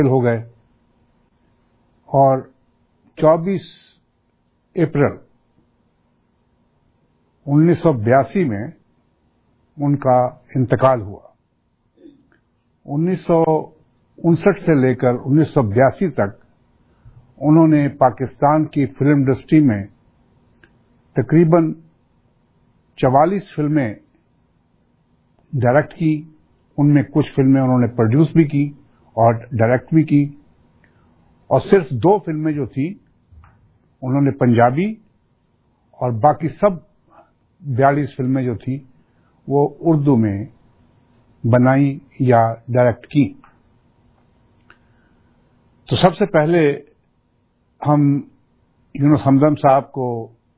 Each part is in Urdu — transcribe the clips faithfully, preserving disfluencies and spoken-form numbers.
ہو گئے اور چوبیس اپریل انیس سو بیاسی میں ان کا انتقال ہوا. انیس سو انسٹھ سے لے کر انیس سو بیاسی تک انہوں نے پاکستان کی فلم انڈسٹری میں تقریباً چوالیس فلمیں ڈائریکٹ کی. ان میں کچھ فلمیں انہوں نے پروڈیوس بھی کی اور ڈائریکٹ بھی کی, اور صرف دو فلمیں جو تھیں انہوں نے پنجابی, اور باقی سب بیالیس فلمیں جو تھیں وہ اردو میں بنائی یا ڈائریکٹ کی. تو سب سے پہلے ہم یونس ہمدم صاحب کو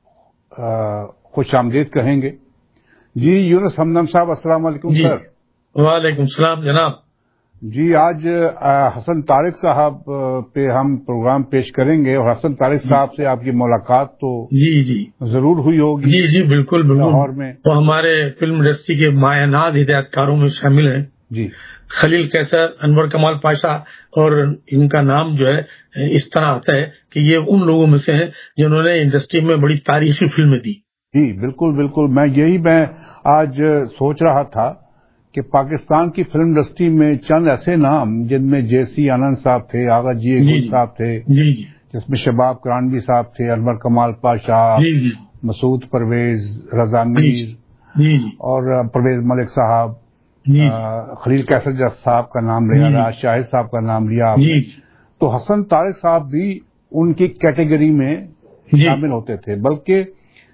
خوش آمدید کہیں گے. جی یونس ہمدم صاحب السلام علیکم. جی. سر وعلیکم السلام جناب. جی آج حسن طارق صاحب پہ ہم پروگرام پیش کریں گے, اور حسن طارق صاحب سے آپ کی ملاقات تو جی جی ضرور ہوئی ہوگی. جی جی بالکل بالکل. لاہور میں وہ ہمارے فلم انڈسٹری کے مایہ ناز ہدایت کاروں میں شامل ہیں. جی خلیل کیسر, انور کمال پاشا, اور ان کا نام جو ہے اس طرح آتا ہے کہ یہ ان لوگوں میں سے ہیں جنہوں نے انڈسٹری میں بڑی تاریخی فلمیں دی. جی بالکل بالکل. میں یہی میں آج سوچ رہا تھا کہ پاکستان کی فلم انڈسٹری میں چند ایسے نام جن میں جے سی آنند صاحب تھے, آغا جی گل صاحب تھے, جی جی جس میں شباب کرانوی صاحب تھے, انور کمال پاشا, جی جی مسعود پرویز, رضا میر, جی جی اور پرویز ملک صاحب, جی خلیل کیسر صاحب کا نام لیا, راز شاہد صاحب کا نام لیا, جی تو حسن طارق صاحب بھی ان کی کیٹیگری میں شامل ہوتے تھے. بلکہ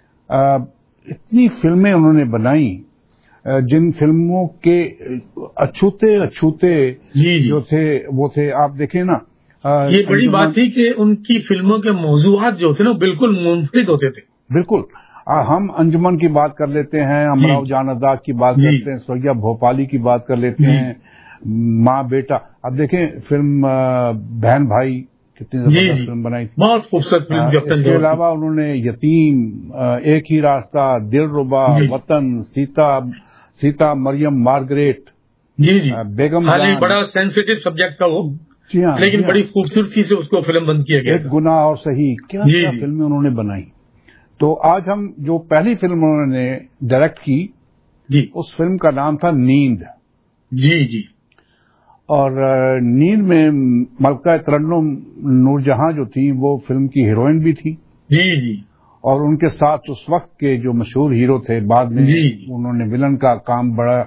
اتنی فلمیں انہوں نے بنائی جن فلموں کے اچھوتے اچھوتے جو تھے وہ تھے, آپ دیکھیں نا. یہ بڑی بات تھی کہ ان کی فلموں کے موضوعات جو تھے نا بالکل منفرد ہوتے تھے. بالکل. ہم انجمن کی بات کر لیتے ہیں, امراؤ جان ادا کی بات کرتے ہیں, سوریا بھوپالی کی بات کر لیتے ہیں, ماں بیٹا. اب دیکھیں فلم بہن بھائی کتنی زبردست فلم بنائی تھی, بہت خوبصورت فلم. اس کے علاوہ انہوں نے یتیم, ایک ہی راستہ, دلربا, وطن, سیتا سیتا مریم مارگریٹ, جی جی بیگم جان, بڑا سینسیٹیو سبجیکٹ تھا وہ, جی ہاں, لیکن بڑی خوبصورتی سے اس کو فلم بند کیا گیا. ایک گناہ اور صحیح, کیا کیا فلمیں انہوں نے بنائی. تو آج ہم جو پہلی فلم انہوں نے ڈائریکٹ کی, جی اس فلم کا نام تھا نیند. جی جی اور نیند میں ملکہ ترنم نور جہاں جو تھی وہ فلم کی ہیروئن بھی تھی. جی جی اور ان کے ساتھ اس وقت کے جو مشہور ہیرو تھے, بعد میں انہوں نے ولن کا کام بڑا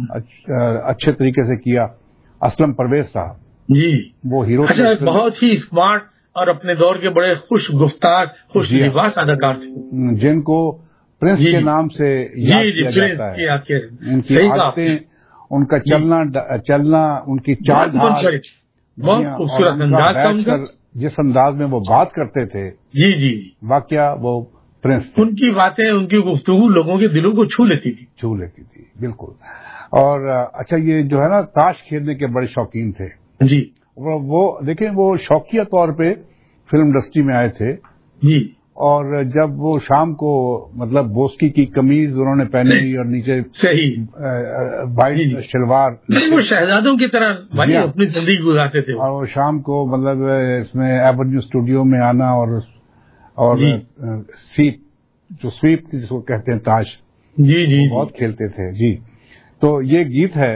اچھے طریقے سے کیا, اسلم پرویز صاحب. جی وہ ہیرو اچھا, بہت ہی اسمارٹ اور اپنے دور کے بڑے خوش گفتار, خوش لباس اداکار تھے, جن کو پرنس کے نام سے یاد کیا جاتا ہے. ان کی عادتیں, ان کا چلنا چلنا ان کی چال ڈھال, بہت خوبصورت انداز تھا ان کا. جس انداز میں وہ بات کرتے تھے, جی جی واقعہ وہ پرنس. ان کی باتیں, ان کی گفتگو لوگوں کے دلوں کو چھو لیتی تھی. چھو لیتی تھی بالکل. اور اچھا, یہ جو ہے نا تاش کھیلنے کے بڑے شوقین تھے. جی وہ دیکھیں وہ شوقیہ طور پہ فلم انڈسٹری میں آئے تھے. جی اور جب وہ شام کو مطلب بوسکی کی قمیض انہوں نے پہنی ہوئی اور نیچے صحیح وائٹ شلوار, وہ شہزادوں کی طرح اپنی زندگی گزارتے تھے. اور شام کو مطلب اس میں ایونیو اسٹوڈیو میں آنا اور اور سیپ, جو سویپ جس کو کہتے ہیں تاش, جی جی بہت کھیلتے تھے. جی تو یہ گیت ہے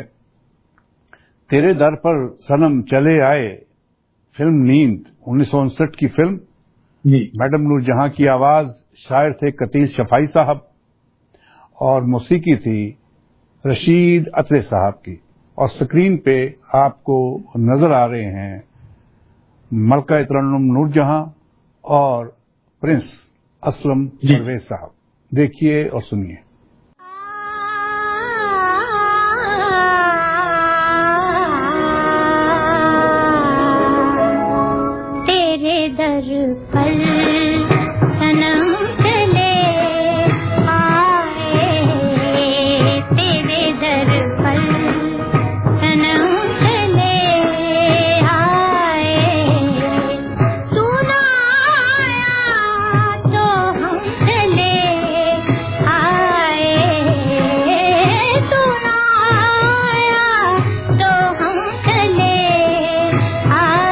تیرے در پر صنم چلے آئے, فلم نیند انیس سو انسٹھ کی فلم. جی میڈم نور جہاں کی آواز, شاعر تھے قتیل شفائی صاحب, اور موسیقی تھی رشید عطرے صاحب کی. اور سکرین پہ آپ کو نظر آ رہے ہیں ملکہ ترنم نور جہاں اور پرنس اسلم پرویز صاحب. دیکھیے اور سنیے. تیرے در پر صنم چلے آئے, تیرے در پر صنم چلے آئے, تو نہ آیا تو ہم چلے آئے, تو نہ آیا تو ہم چلے آئے.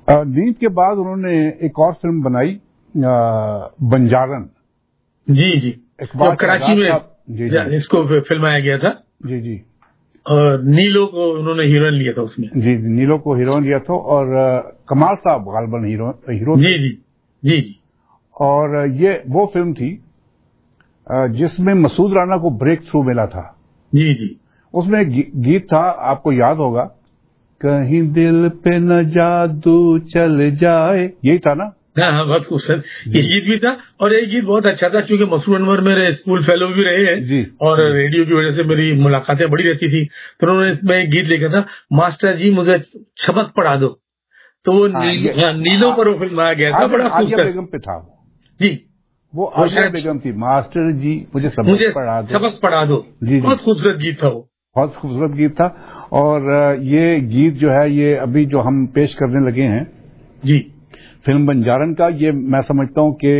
نیند کے بعد انہوں نے ایک اور فلم بنائی بنجارن. جی جی کراچی میں جی جی اس کو فلمایا گیا تھا. جی جی اور نیلو کو انہوں نے ہیروئن لیا تھا اس میں. جی نیلو کو ہیروئن لیا تھا اور کمال صاحب غالباً ہیرو. جی جی جی جی اور یہ وہ فلم تھی جس میں مسعود رانا کو بریک تھرو ملا تھا. جی جی اس میں ایک گیت تھا, آپ کو یاد ہوگا, کہیں دل پہ نہ جادو چل جائے, یہی تھا نا؟ ہاں ہاں بہت خوبصورت یہ گیت بھی تھا. اور یہ گیت بہت اچھا تھا چونکہ مسعود انور میرے اسکول فیلو بھی رہے ہیں جی اور ریڈیو کی وجہ سے میری ملاقاتیں بڑی رہتی تھی. تو انہوں نے اس میں ایک گیت لکھا تھا, ماسٹر جی مجھے چھبک پڑھا دو. تو وہ نیلو پر وہ فلم آیا گیا تھا, بڑا خوبصورت. بیگم پہ تھا جی وہ عالیہ بیگم تھی, ماسٹر جی مجھے سبق پڑھا دو, سبق پڑھا دو. جی بہت خوبصورت گیت تھا وہ, بہت خوبصورت گیت تھا. اور یہ گیت جو ہے یہ ابھی جو ہم پیش کرنے لگے ہیں جی فلم بنجارن کا, یہ میں سمجھتا ہوں کہ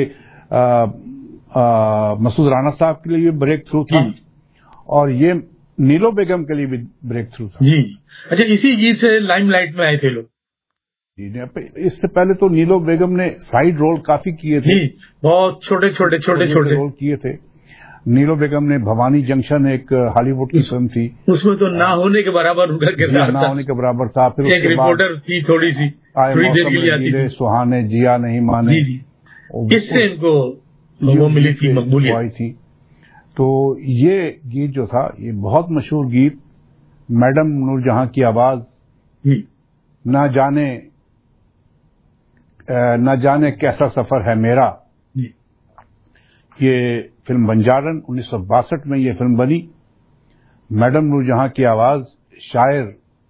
مسعود رانا صاحب کے لیے بریک تھرو تھا اور یہ نیلو بیگم کے لیے بھی بریک تھرو تھا. جی اچھا اسی گیت سے لائم لائٹ میں آئے تھے لوگ. جی اس سے پہلے تو نیلو بیگم نے سائیڈ رول کافی کیے تھے, بہت چھوٹے چھوٹے چھوٹے چھوٹے رول کیے تھے. نیلو بیگم نے بھوانی جنکشن ایک ہالی ووڈ کی فلم تھی, اس میں تو نہ ہونے کے برابر ان کا کردار نہ ہونے کے برابر تھا. پھر ایک رپورٹر تھی تھوڑی سی, تھوڑی دیر کے لیے آتی تھی, سہانے جیا نہیں مانے, اس سے ان کو وہ ملی تھی مقبولیت تھی. تو یہ گیت جو تھا یہ بہت مشہور گیت, میڈم نور جہاں کی آواز, نہ جانے نہ جانے کیسا سفر ہے میرا. یہ فلم بنجارن انیس سو باسٹھ میں یہ فلم بنی. میڈم نور جہاں کی آواز, شاعر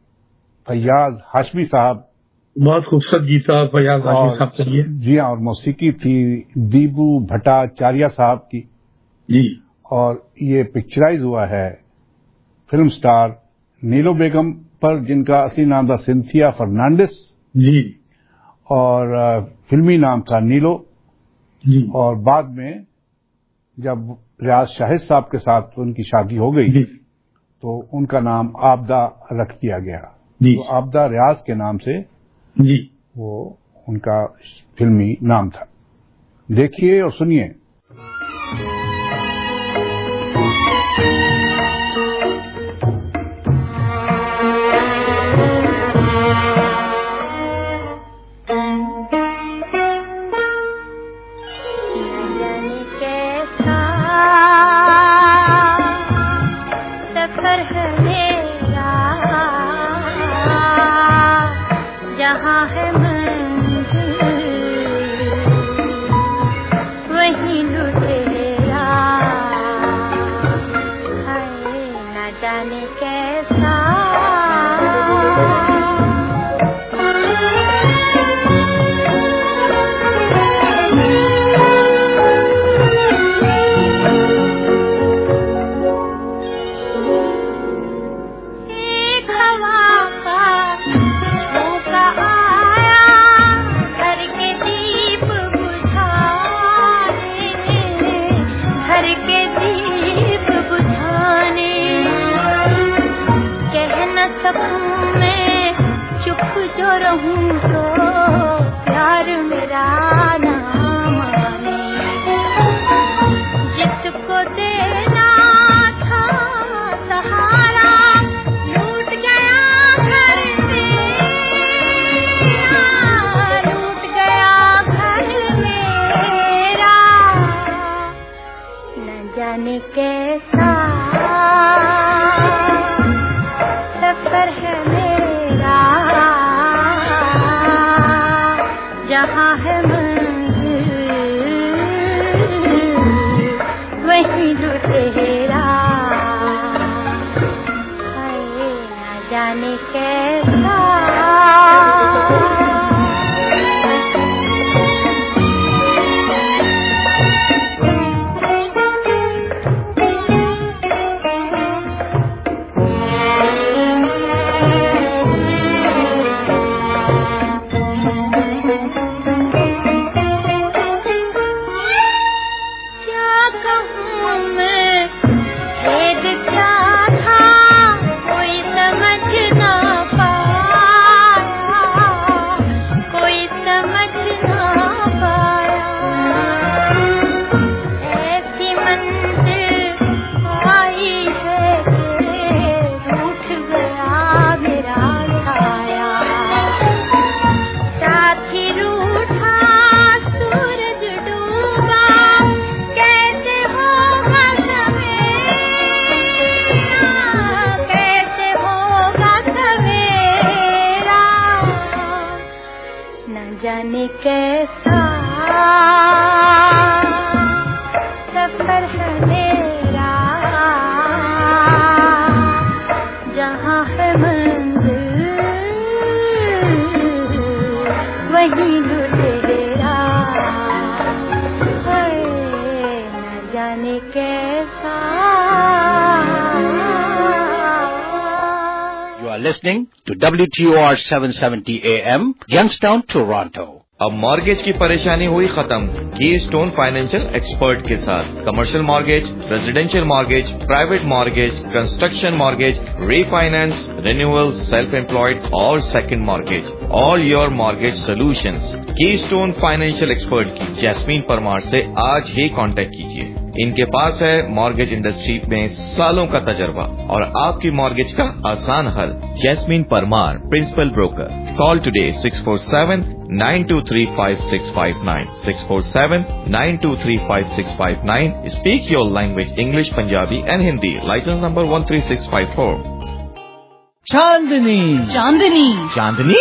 فیاض ہاشمی صاحب, بہت خوبصورت گیت تھا فیاض ہاشمی صاحب کے لیے. جی ہاں, اور موسیقی تھی دیبو بھٹاچاریہ صاحب کی. جی اور یہ پکچرائز ہوا ہے فلم سٹار نیلو بیگم پر, جن کا اصلی نام تھا سنتھیا فرنانڈس. جی اور فلمی نام تھا نیلو. جی اور بعد میں جب ریاض شاہد صاحب کے ساتھ ان کی شادی ہو گئی جی تو ان کا نام آبدہ رکھ دیا گیا. جی تو آبدہ ریاض کے نام سے جی وہ ان کا فلمی نام تھا. دیکھیے اور سنیے. کیا تھا کوئی سمجھ نہ پایا. जाने कैसा सफर है मेरा, जहाँ है मंजिल वहीं लुटेरा, है न जाने कैसा. You are listening to W T O R seven seventy A M, Youngstown, Toronto. अब मॉर्गेज की परेशानी हुई खत्म की स्टोन फाइनेंशियल एक्सपर्ट के साथ. Commercial mortgage, residential mortgage, private mortgage, construction mortgage, refinance, renewal, self employed और second mortgage. All your mortgage solutions Keystone financial expert की जैस्मीन परमार से आज ही कांटेक्ट कीजिए. इनके पास है मॉर्गेज इंडस्ट्री में सालों का तजर्बा और आपकी मॉर्गेज का आसान हल. Jasmine Parmar, principal broker. Call today six four seven nine two three five six five nine, six four seven nine two three five six five nine. Speak your language English, Punjabi and Hindi. Licence number one three six five four. Chandni Chandni Chandni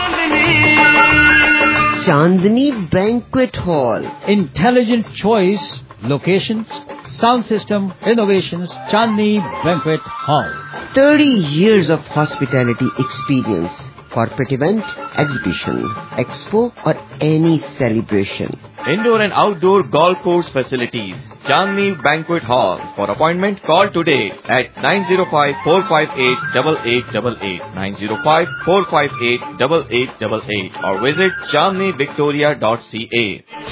Chandni Banquet Hall. Intelligent choice, locations, sound system, innovations, Chandni Banquet Hall. thirty years of hospitality experience. Corporate event, exhibition, expo or any celebration. Indoor and outdoor golf course facilities. Chandni Banquet Hall. For appointment, call today at nine zero five, four five eight, eight eight eight eight, nine zero five, four five eight, eight eight eight eight or visit chandni victoria dot c a.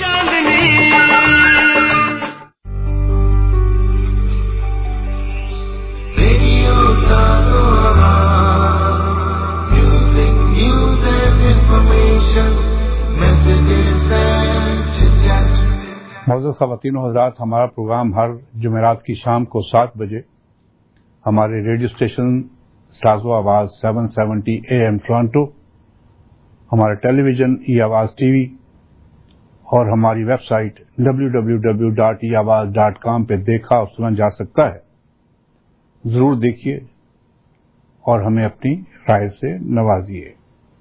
मोअज़्ज़ज़ ख़वातीन और हज़रात, हमारा प्रोग्राम हर जुमेरात की शाम को सात बजे हमारे radio station Saazo Awaaz seven seventy A M Toronto, हमारे टेलीविज़न ई आवाज़ टीवी और हमारी website W W W dot E Awaaz dot com पे देखा और सुना जा सकता है. ज़रूर देखिए और हमें अपनी राय से नवाजिए.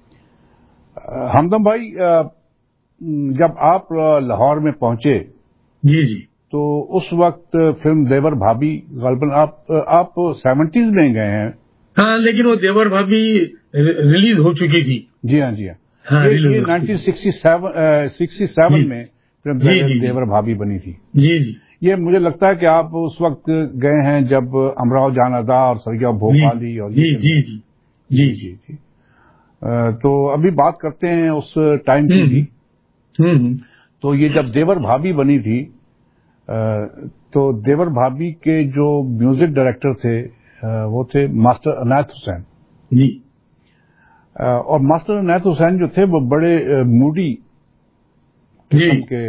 हमदम भाई, जब आप लाहौर में पहुंचे जी जी तो उस वक्त फिल्म देवर भाभी गलबन आप आप सेवेंटीज में गए हैं. हाँ, लेकिन वो देवर भाभी रिलीज हो चुकी थी. जी हाँ जी हाँ, हाँ, ये, ये नाइनटीन सिक्सटी सेवन में फिल्म देवर, देवर भाभी बनी थी. जी जी ये मुझे लगता है कि आप उस वक्त गए हैं जब अमराव जान अदा और सरगिया भोपाली और जी जी जी जी जी जी. तो अभी बात करते हैं उस टाइम की भी. तो ये जब देवर भाभी बनी थी तो देवर भाभी के जो म्यूजिक डायरेक्टर थे वो थे मास्टर अनायत हुसैन जी. और मास्टर अनायत हुसैन जो थे वो बड़े मूडी किस्म के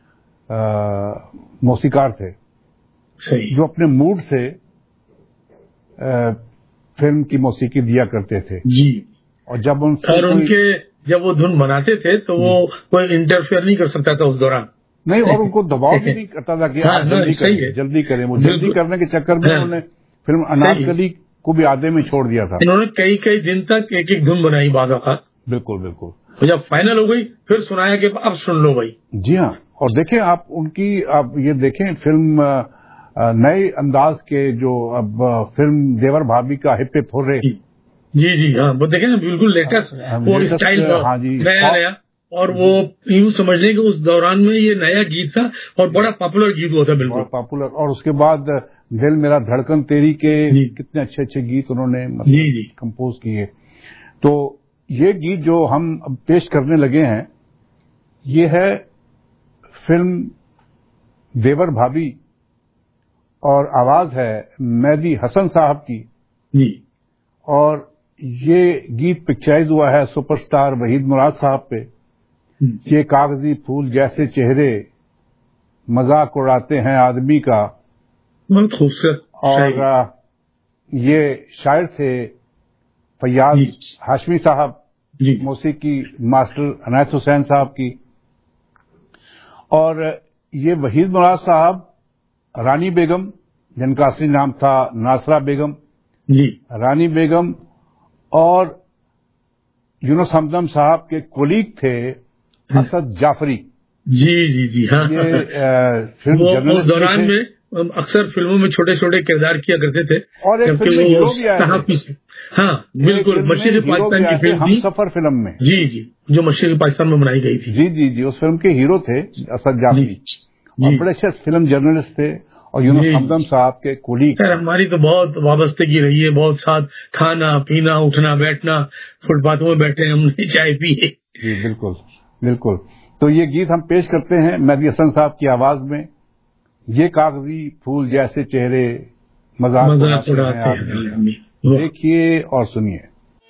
मौसीकार थे. सही. जो अपने मूड से फिल्म की मौसीकी दिया करते थे जी. और जब उन और उनके जब वो धुन बनाते थे तो वो कोई इंटरफेयर नहीं कर सकता था उस दौरान. नहीं, और उनको दबाव भी नहीं करता था कि हाँ, आप जल्दी करें जल्दी करें. वो जल्दी करने के चक्कर में उन्होंने फिल्म अनारकली को भी आधे में छोड़ दिया था. इन्होंने कई कई दिन तक एक एक धुन बनाई बाज़ औक़ात. बिल्कुल बिल्कुल. तो जब फाइनल हो गई फिर सुनाया कि अब सुन लो भाई. जी हाँ. और देखें आप उनकी, आप ये देखें फिल्म नए अंदाज के जो अब फिल्म देवर भाभी का हिप्पे फुर्रे. जी जी हाँ, वो देखें ना, बिल्कुल लेटेस्ट वो स्टाइल नया नया. और वो यूं समझ लें कि उस दौरान में ये नया गीत था और बड़ा पॉपुलर गीत हुआ था. बिल्कुल पॉपुलर. और उसके बाद दिल मेरा धड़कन तेरी के कितने अच्छे अच्छे गीत उन्होंने मतलब कंपोज किए. तो ये गीत जो हम अब पेश करने लगे हैं ये है फिल्म देवर भाभी और आवाज है मेहदी हसन साहब की जी. और ये गीत पिक्चराइज हुआ है सुपरस्टार वहीद मुराद साहब पे. ये कागजी फूल जैसे चेहरे मजाक उड़ाते हैं आदमी का. बहुत खूबसूरत. और ये शायर थे फैयाज हाशमी साहब, मौसीकी मास्टर अनायत हुसैन साहब की. और ये वहीद मुराद साहब, रानी बेगम जिनका असली नाम था नासरा बेगम जी, रानी बेगम और यूनुस हमदम साहब के कोलीग थे اسد جعفری. جی جی جی ہاں. وہ دوران میں اکثر فلموں میں چھوٹے چھوٹے کردار کیا کرتے تھے. اور ایک فلم ہیرو بھی آئے. ہاں بالکل, مشرقی پاکستان کی فلم ہم سفر فلم میں. جی جی, جو مشرقی پاکستان میں بنائی گئی تھی. جی جی جی, اس فلم کے ہیرو تھے اسد جعفری, اور بڑے اچھے فلم جرنلسٹ تھے, اور یونس حمدم صاحب کے کولیگ. ہماری تو بہت وابستگی رہی ہے, بہت ساتھ کھانا پینا, اٹھنا بیٹھنا, فٹ پاتھوں میں بیٹھے ہم نے چائے پی. جی بالکل بالکل. تو یہ گیت ہم پیش کرتے ہیں مہدی حسن صاحب کی آواز میں. یہ کاغذی پھول جیسے چہرے مذاق اڑاتے ہیں. دیکھیے اور سنیے.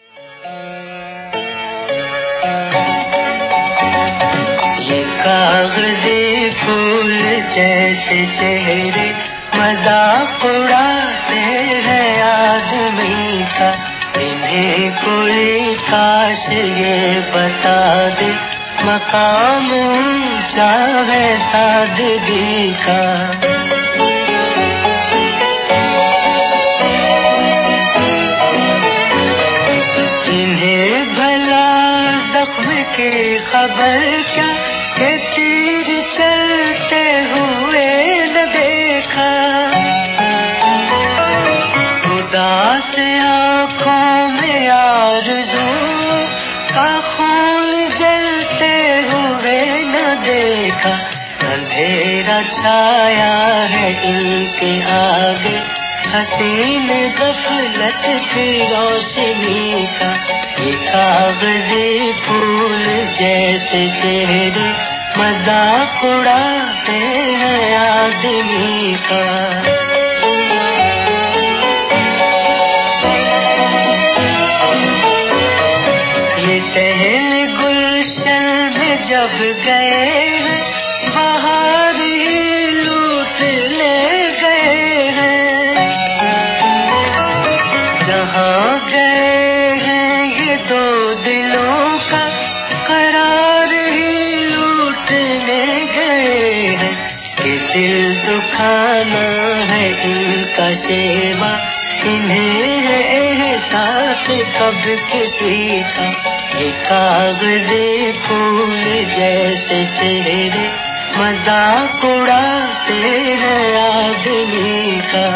یہ کاغذی پھول جیسے چہرے مذاق اڑاتے ہیں آدمی کا, انہیں کوئی کاش یہ بتا دے مقام اونچا ہے سادگی کا. انہیں بھلا زخم کی خبر کیا کہ تیر چلتے ہوئے نہ دیکھا, اداس آنکھوں میں آرزو کا خون جلتے ہوئے نہ دیکھا. اندھیرا چھایا ہے ان کے آگے حسین غفلت کی روشنی کا. یہ کاغذی پھول جیسے چہرے مذاق اڑاتے ہیں آدمی کا. یہ ٹہل گلشن میں جب گئے ہیں بہار ہی لوٹ لے گئے ہیں. جہاں گئے ہیں یہ دو دلوں کا قرار ہی لوٹنے گئے ہیں. کہ دل دکھانا ہے ان کا شیوا, انہیں ہے احساس کب کسی کا. یہ کاغذی پھول جیسے چہرے مذاق اڑاتے ہیں آدمی کا.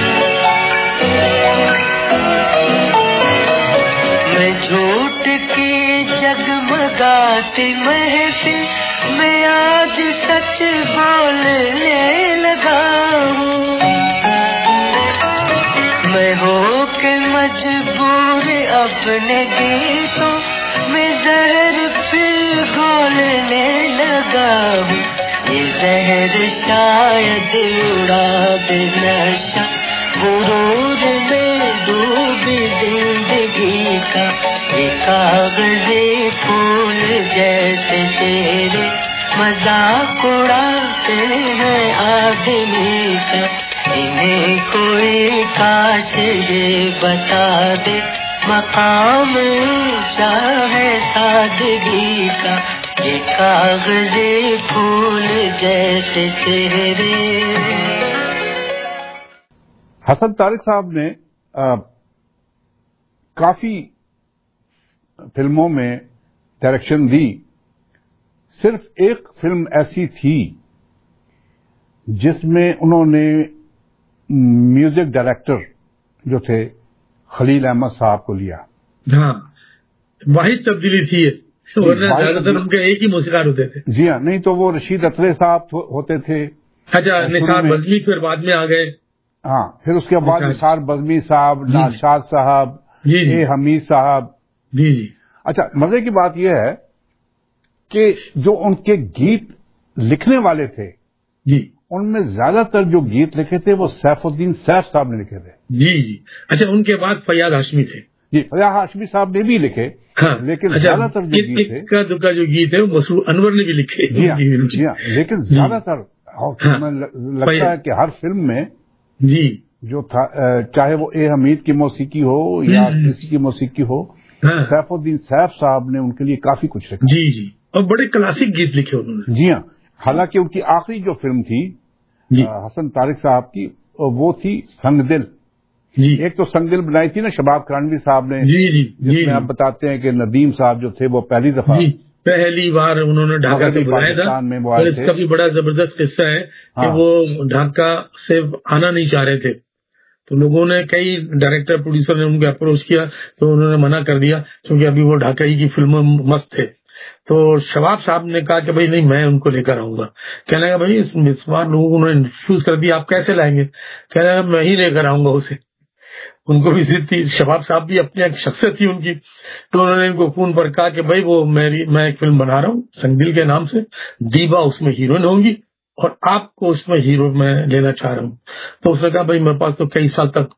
میں جھوٹ کی جگمگاتی محفل میں آج سچ بولنے لگا ہوں. میں ہو کے مجبور اپنے گیتوں میں زہر پھر گھولنے لگا ہوں. یہ زہر شاید اڑا دے نشہ غرور میں ڈوبی زندگی کا. یہ کاغذی پھول جیسے چہرے مذاق اڑاتے ہیں آدمی کا. انہیں کوئی کاش یہ بتا دے مقام اونچا ہے سادگی کا. یہ کاغذی پھول جیسے چہرے. حسن طارق صاحب نے آ, کافی فلموں میں ڈائریکشن دی. صرف ایک فلم ایسی تھی جس میں انہوں نے میوزک ڈائریکٹر جو تھے خلیل احمد صاحب کو لیا. ہاں واحد تبدیلی تھی, زیادہ تر ان کے ایک ہی موسیقار ہوتے تھے. جی ہاں, نہیں تو وہ رشید اطرے صاحب ہوتے تھے. اچھا, نثار بزمی پھر بعد میں آ گئے. ہاں, پھر اس کے بعد نثار بزمی صاحب, ناشاد صاحب, اے حمید صاحب. جی جی. اچھا, مزے کی بات یہ ہے کہ جو ان کے گیت لکھنے والے تھے جی, ان میں زیادہ تر جو گیت لکھے تھے وہ سیف الدین سیف صاحب نے لکھے تھے. جی جی. اچھا, ان کے بعد فیاض ہاشمی تھے. جی, فیاض ہاشمی صاحب نے بھی لکھے. ہاں, لیکن زیادہ تر جو گیت تھے کا دکا جو گیت ہے وہ مسرور انور نے بھی لکھے. جی ہاں, جی ہاں, لیکن زیادہ تر لگتا ہے کہ ہر فلم میں جی جو تھا, چاہے وہ اے حمید کی موسیقی ہو یا کسی کی موسیقی ہو, سیف الدین سیف صاحب نے ان کے لیے کافی کچھ لکھا. جی جی, اور بڑے کلاسک گیت لکھے انہوں نے. جی ہاں, حالانکہ ان کی آخری جو فلم تھی حسن طارق صاحب کی وہ تھی سنگ دل. جی, ایک تو سنگ دل بنائی تھی نا شباب کرانوی صاحب نے. جی جی, جس میں آپ بتاتے ہیں کہ ندیم صاحب جو تھے وہ پہلی دفعہ پہلی بار انہوں نے ڈھاکہ سے بلایا تھا، اور اس کا بھی بڑا زبردست قصہ ہے کہ وہ ڈھاکہ سے آنا نہیں چاہ رہے تھے، تو لوگوں نے کئی ڈائریکٹر پروڈیوسر نے ان کو اپروچ کیا تو انہوں نے منع کر دیا کیونکہ ابھی وہ ڈھاکہ ہی کی فلموں مست تھے. تو شواب صاحب نے کہا کہ بھائی نہیں میں ان کو لے کر آؤں گا. کہنے لگا بھائی اس بار لوگوں نے ریفیوز کر دیا، آپ کیسے لائیں گے؟ کہنے لگا میں ہی لے کر آؤں گا اسے. ان کو بھی ضد تھی، شباب صاحب بھی اپنی ایک شخصیت تھی ان کی، تو انہوں نے ان کو فون پر کہا کہ بھائی وہ میری میں ایک فلم بنا رہا ہوں سنگ دل کے نام سے، دیبا اس میں ہیروئن ہوگی اور آپ کو اس میں ہیرو میں لینا چاہ رہا ہوں. تو اس نے کہا بھائی میرے پاس تو کئی سال تک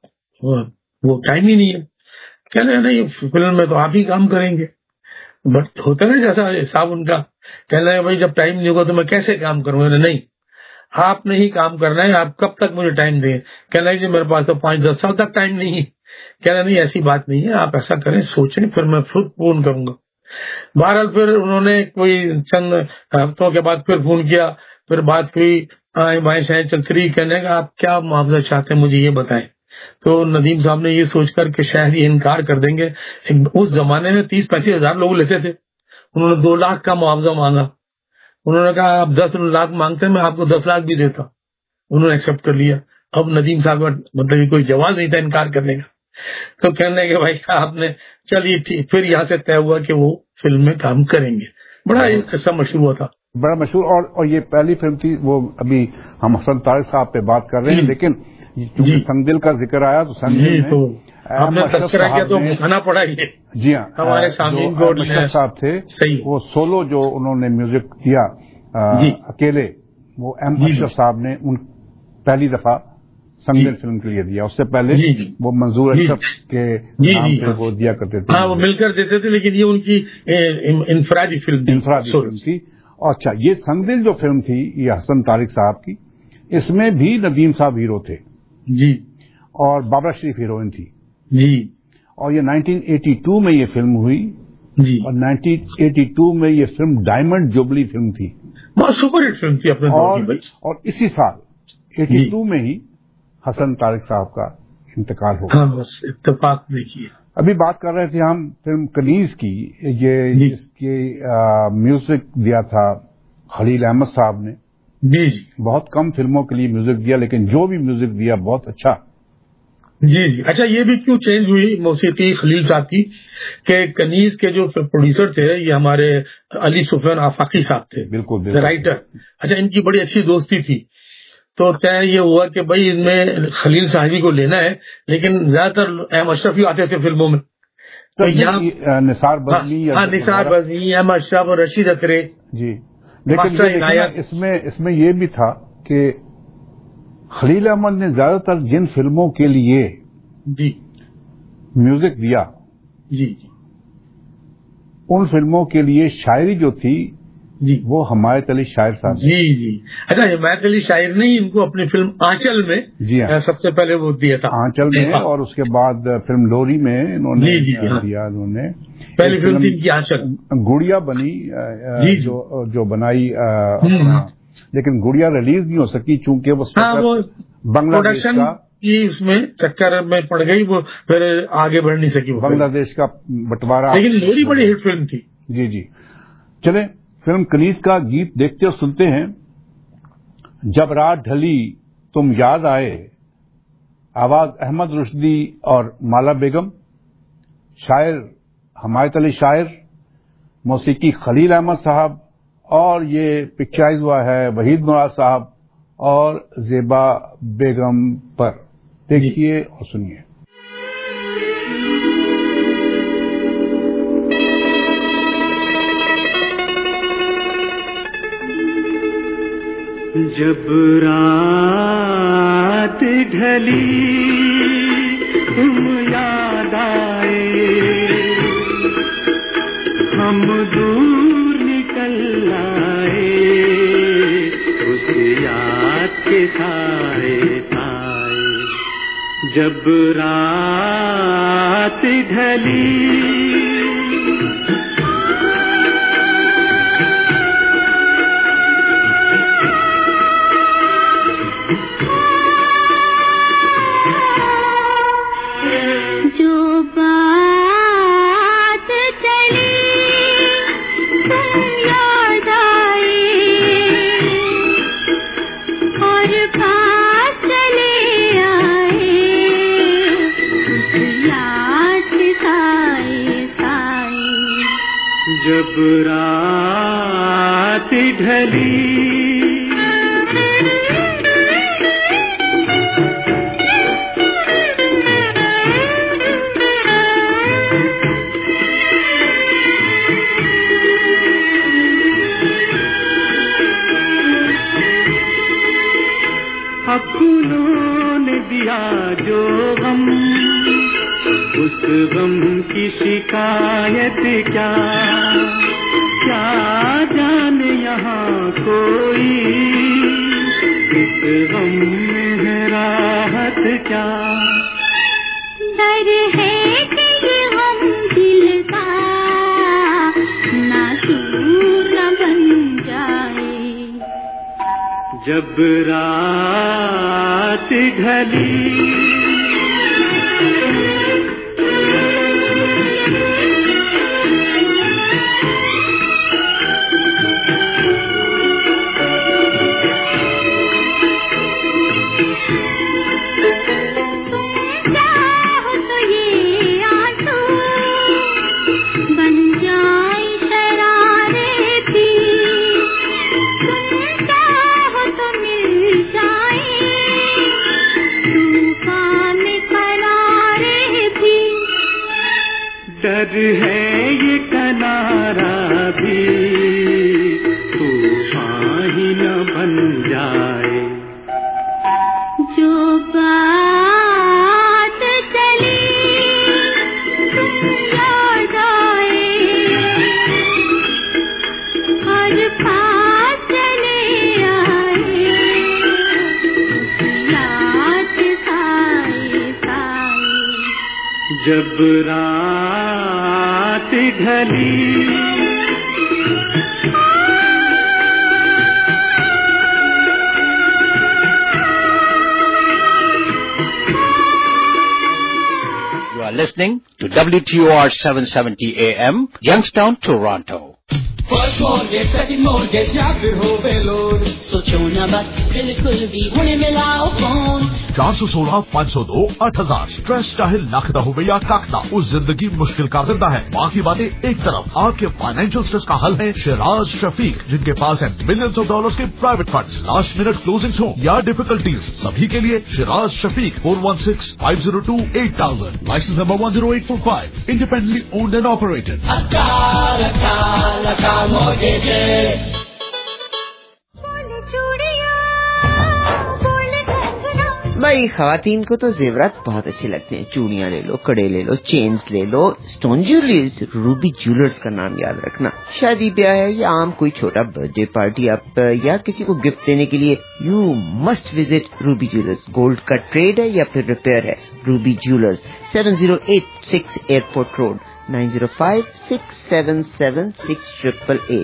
وہ ٹائم ہی نہیں ہے. کہنے لگا نہیں فلم میں تو آپ ہی کام کریں گے، بٹ ہوتا نا جیسا حساب ان کا. کہنے لگا بھائی جب ٹائم نہیں ہوگا تو میں کیسے کام کروں گا؟ نہیں آپ نے ہی کام کرنا ہے، آپ کب تک مجھے ٹائم دیں؟ کہنے لگا جی میرے پاس تو پانچ دس سال تک ٹائم نہیں ہے. کہنا نہیں ایسی بات نہیں ہے، آپ ایسا کریں سوچیں پھر میں خود فون کروں گا. بہرحال پھر انہوں نے کوئی چند ہفتوں کے بعد پھر فون کیا، پھر بات ہوئی آئیں بائیں شائیں چلتی رہی. کہنے کا آپ کیا معاوضہ چاہتے ہیں مجھے یہ بتائیں. تو ندیم صاحب نے یہ سوچ کر کہ شاید یہ انکار کر دیں گے، اس زمانے میں تیس پینتیس ہزار لوگ لیتے تھے، انہوں نے دو لاکھ کا معاوضہ مانگا. انہوں نے کہا آپ دس لاکھ مانگتے ہیں میں آپ کو دس لاکھ بھی دیتا. انہوں نے ایکسپٹ کر لیا. اب ندیم صاحب کا مطلب کوئی جواز نہیں تھا انکار کرنے کا. تو کہنے کہ بھائی آپ نے چلیے ٹھیک. پھر یہاں سے طے ہوا کہ وہ فلم میں کام کریں گے. بڑا یہ قصہ مشہور ہوا تھا، بڑا مشہور. اور اور یہ پہلی فلم تھی. وہ ابھی ہم حسن طارق صاحب پہ بات کر رہے ہیں، لیکن چونکہ سنگ دل کا ذکر آیا تو سنگ دل میں آپ نے تذکرہ کیا تو کھانا پڑا ہی. جی ہاں ہمارے سامعین کو اشرف صاحب تھے وہ سولو جو انہوں نے میوزک دیا اکیلے، وہ ایم اشرف صاحب نے ان پہلی دفعہ سنگ دل فلم کے لیے دیا. اس سے پہلے وہ منظور اشرف کے نام پہ وہ دیا کرتے تھے. ہاں وہ مل کر دیتے تھے، لیکن یہ ان کی انفرادی فلم انفرادی فلم تھی. اچھا یہ سنگ دل جو فلم تھی یہ حسن طارق صاحب کی، اس میں بھی ندیم صاحب ہیرو تھے جی، اور بابرا شریف ہیروئن تھی جی. اور یہ نائنٹین ایٹی ٹو میں یہ فلم ہوئی جی، اور نائنٹین ایٹی ٹو میں یہ فلم ڈائمنڈ جوبلی فلم تھی، بہت سپر ہٹ فلم تھی اپنے دور کی. اور اسی سال ایٹی ٹو میں ہی حسن طارق صاحب کا انتقال ہو گیا. ہاں بس اتفاق دیکھیے. ابھی بات کر رہے تھے ہم فلم کنیز کی، یہ جس کے میوزک دیا تھا خلیل احمد صاحب نے. جی جی، بہت کم فلموں کے لیے میوزک دیا، لیکن جو بھی میوزک دیا بہت اچھا. جی جی. اچھا یہ بھی کیوں چینج ہوئی موسیقی خلیل صاحب کی کہ کنیز کے جو پروڈیوسر تھے یہ ہمارے علی سفیان آفاقی صاحب تھے، بالکل رائٹر. اچھا ان کی بڑی اچھی دوستی تھی، تو طے یہ ہوا کہ بھائی ان میں خلیل صاحبی کو لینا ہے، لیکن زیادہ تر احمد اشرف ہی آتے تھے فلموں میں. تو یہاں نثار بزمی، ہاں نثار بزمی، احمد اشرف اور رشید اکرے. جی لیکن اس میں اس میں یہ بھی تھا کہ خلیل احمد نے زیادہ تر جن فلموں کے لیے جی میوزک دیا جی جی ان فلموں کے لیے شاعری جو تھی جی وہ حمایت علی شاعر صاحب. جی جی. اچھا حمایت علی شاعر نے ان کو اپنی فلم آنچل میں جی ہاں سب سے پہلے وہ دیا تھا، آنچل میں، اور اس کے بعد فلم لوری میں انہوں نے دیا. انہوں نے پہلی فلم تھی ان کی آنچل، گڑیا بنی جو بنائی، لیکن گڑیا ریلیز نہیں ہو سکی چونکہ وہ بنگلہ دیش کا اس میں چکر میں پڑ گئی، وہ پھر آگے بڑھ نہیں سکی، بنگلہ دیش کا بٹوارا. لیکن لوری بڑی ہٹ فلم تھی. جی جی. چلیں فلم کنیز کا گیت دیکھتے اور سنتے ہیں. جب رات ڈھلی تم یاد آئے، آواز احمد رشدی اور مالا بیگم، شاعر حمایت علی شاعر، موسیقی خلیل احمد صاحب، اور یہ پکچرائز ہوا ہے وحید مراد صاحب اور زیبا بیگم پر. دیکھیے اور سنیے. جب رات ڈھلی تم یاد آئے، ہم دور نکل آئے اس یاد کے سائے سائے. جب رات ڈھلی جو بات چلی تم جب رات ڈھلی اپنوں نے دیا جو غم اس غم کی شکایت کیا کیا جانے یہاں کوئی اس غم میں ہے راحت کیا ڈر ہے کہ یہ غم دل کا ناسور نہ بن جائے جب رات ڈھلی ڈر ہے یہ کنارہ بھی طوفان ہی نہ بن جائے جو بات چلی تم یاد آئے ہر پاس چلے آئے یاد سائے سائے جب رات ڈھلی You are listening to W T O R seven seventy A M, Youngstown, Toronto. First mortgage second mortgage یا پھر ہو بیلون سوچو نہ بس بالکل بھی ہونے ملاؤ فون چار سو سولہ پانچ سو دو آٹھ ہزار اسٹریس چاہے لاکھتا ہو یا کاکتا اس زندگی مشکل کا زندہ ہے باقی باتیں ایک طرف آپ کے فائنینشیل اسٹریس کا حل ہے شیراز شفیق جن کے پاس ہے ملینز آف ڈالرز کے private funds last minute closing ہوں یا ڈیفیکلٹیز سبھی کے لیے Shiraz Shafiq four one six five zero two eight thousand licence number one zero eight four five independently owned and operated بھائی خواتین کو تو زیورات بہت اچھے لگتے ہیں چوڑیاں لے لو کڑے لے لو چینز لے لو اسٹون جیولریز روبی جیولرز کا نام یاد رکھنا شادی بیاہ ہے یا عام کوئی چھوٹا برتھ ڈے پارٹی آپ یا کسی کو گفٹ دینے کے لیے you must visit Ruby jewellers gold کا ٹریڈ ہے یا پھر ریپیئر ہے Ruby jewellers seven zero eight six airport road nine zero five six seven seven six triple eight.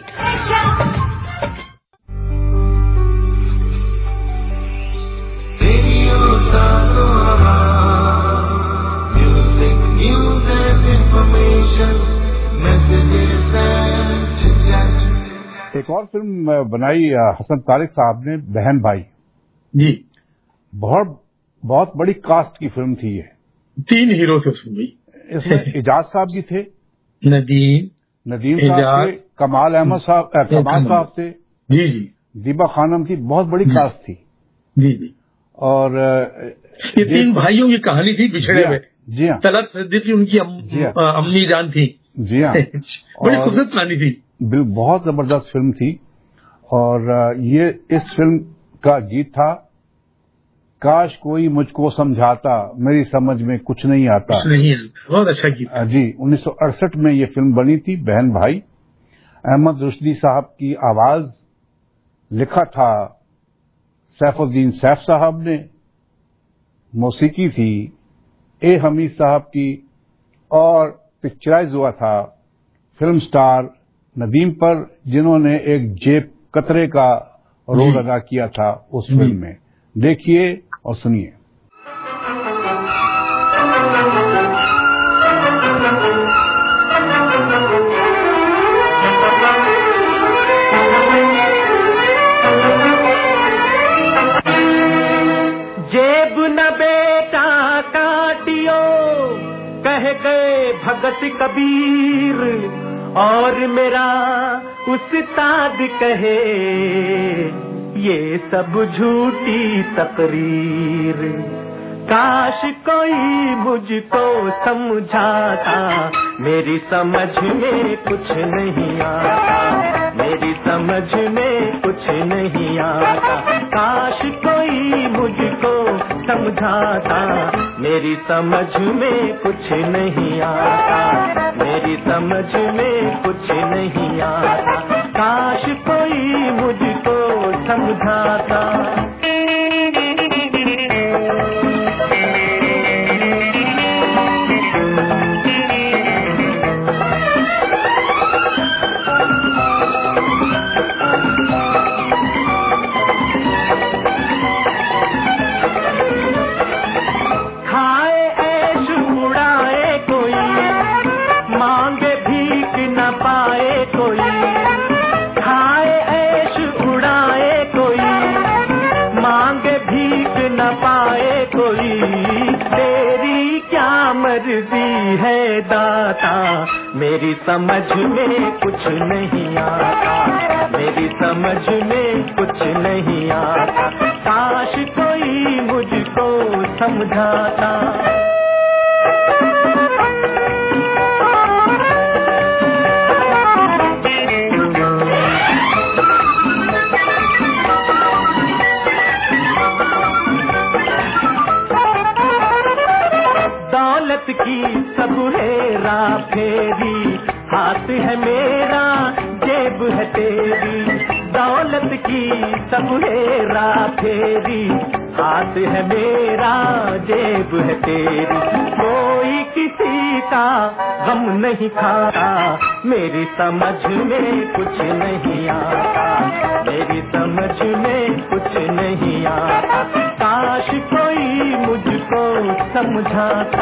ایک اور فلم بنائی حسن طارق صاحب نے بہن بھائی جی بہت بہت بڑی کاسٹ کی فلم تھی یہ تین ہیرو تھے اس میں اس میں اعجاز صاحب بھی تھے ندیم ندیم صاحب تھے کمال احمد صاحب کمال صاحب تھے جی جی دیبا خانم تھی بہت بڑی کاسٹ تھی جی جی اور یہ تین بھائیوں کی کہانی تھی بچھڑے ہوئے جی ہاں طلعت صدیقی ان کی امی جان تھی جی ہاں بڑی خوبصورت کہانی تھی بہت زبردست فلم تھی اور یہ اس فلم کا گیت تھا کاش کوئی مجھ کو سمجھاتا میری سمجھ میں کچھ نہیں آتا بہت اچھا گیت جی انیس سو اڑسٹھ میں یہ فلم بنی تھی بہن بھائی احمد رشدی صاحب کی آواز لکھا تھا سیف الدین سیف صاحب نے موسیقی تھی اے حمید صاحب کی اور پکچرائز ہوا تھا فلم سٹار ندیم پر جنہوں نے ایک جیب قطرے کا رول ادا کیا تھا اس فلم میں دیکھیے اور سنیے. جیب نہ بیٹا کاٹیو کہہ گئے بھگت کبیر اور میرا استاد کہے یہ سب جھوٹی تقریر. کاش کوئی مجھ کو سمجھاتا, میری سمجھ میں کچھ نہیں آتا, میری سمجھ میں کچھ نہیں آتا. کاش کوئی مجھ کو سمجھاتا, میری سمجھ میں کچھ نہیں آتا, میری سمجھ میں کچھ نہیں آتا. کاش کوئی مجھ کو سمجھاتا. مرضی ہے داتا, میری سمجھ میں کچھ نہیں آتا, میری سمجھ میں کچھ نہیں آتا. کاش کوئی مجھ کو سمجھاتا. دولت کی سب ہیرا پھیری, ہاتھ ہے میرا جیب ہے تیری. دولت کی سب ہیرا پھیری, ہاتھ ہے میرا جیب ہے تیری. کوئی کسی کا غم نہیں کھاتا, میری سمجھ میں کچھ نہیں آتا, میری سمجھ میں کچھ نہیں آتا. کاش کوئی مجھ کو سمجھاتا.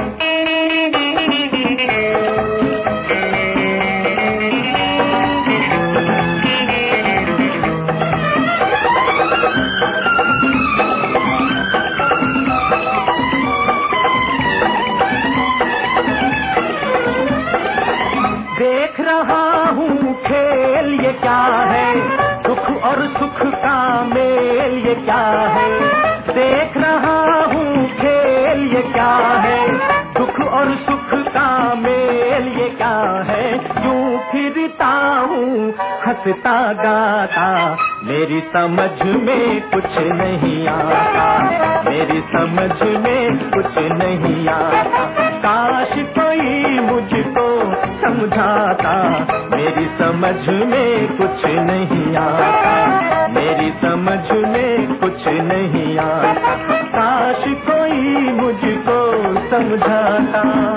دیکھ رہا ہوں کھیل یہ کیا ہے, دکھ اور سکھ کا میل یہ کیا ہے. دیکھ رہا ہوں کھیل یہ کیا ہے, دکھ اور سکھ کا میل یہ کیا ہے. یوں پھرتا ہوں ہنستا گاتا, میری سمجھ میں کچھ نہیں آتا, میری سمجھ میں کچھ نہیں آتا. کاش کوئی مجھ کو سمجھاتا, میری سمجھ میں کچھ نہیں آتا, میری سمجھ میں کچھ نہیں آتا. کاش کوئی مجھ کو سمجھاتا.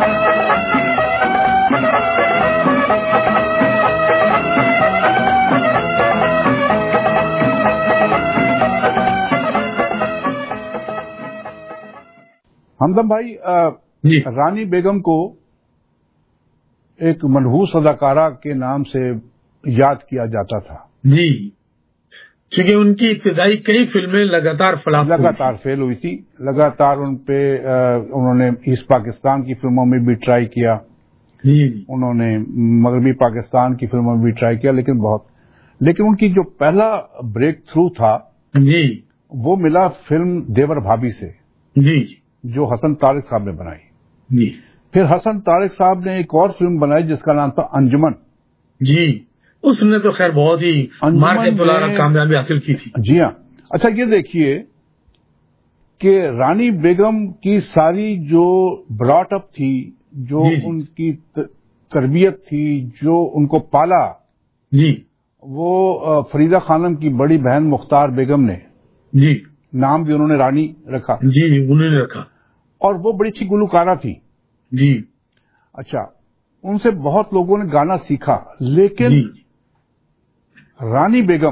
ہمدم بھائی, رانی بیگم کو ایک منحوس اداکارہ کے نام سے یاد کیا جاتا تھا. جی, کیونکہ ان کی ابتدائی کئی فلمیں لگاتار فلاپ لگاتار فیل ہوئی تھی. لگاتار ان پہ انہوں نے ایسٹ پاکستان کی فلموں میں بھی ٹرائی کیا, جی انہوں نے مغربی پاکستان کی فلموں میں بھی ٹرائی کیا, لیکن بہت لیکن ان کی جو پہلا بریک تھرو تھا جی وہ ملا فلم دیور بھابھی سے, جی جو حسن طارق صاحب نے بنائی. جی پھر حسن طارق صاحب نے ایک اور فلم بنائی جس کا نام تھا انجمن. جی, اس نے تو خیر بہت ہی مارکیٹ بلانا کامیابی حاصل کی تھی. جی ہاں. اچھا یہ دیکھیے کہ رانی بیگم کی ساری جو براٹ اپ تھی, جو جی جی. ان کی تربیت تھی, جو ان کو پالا, جی وہ فریدہ خانم کی بڑی بہن مختار بیگم نے, جی نام بھی انہوں نے رانی رکھا. جی جی انہوں نے رکھا. اور وہ بڑی اچھی گلوکارہ تھی. جی اچھا, ان سے بہت لوگوں نے گانا سیکھا, لیکن جی رانی بیگم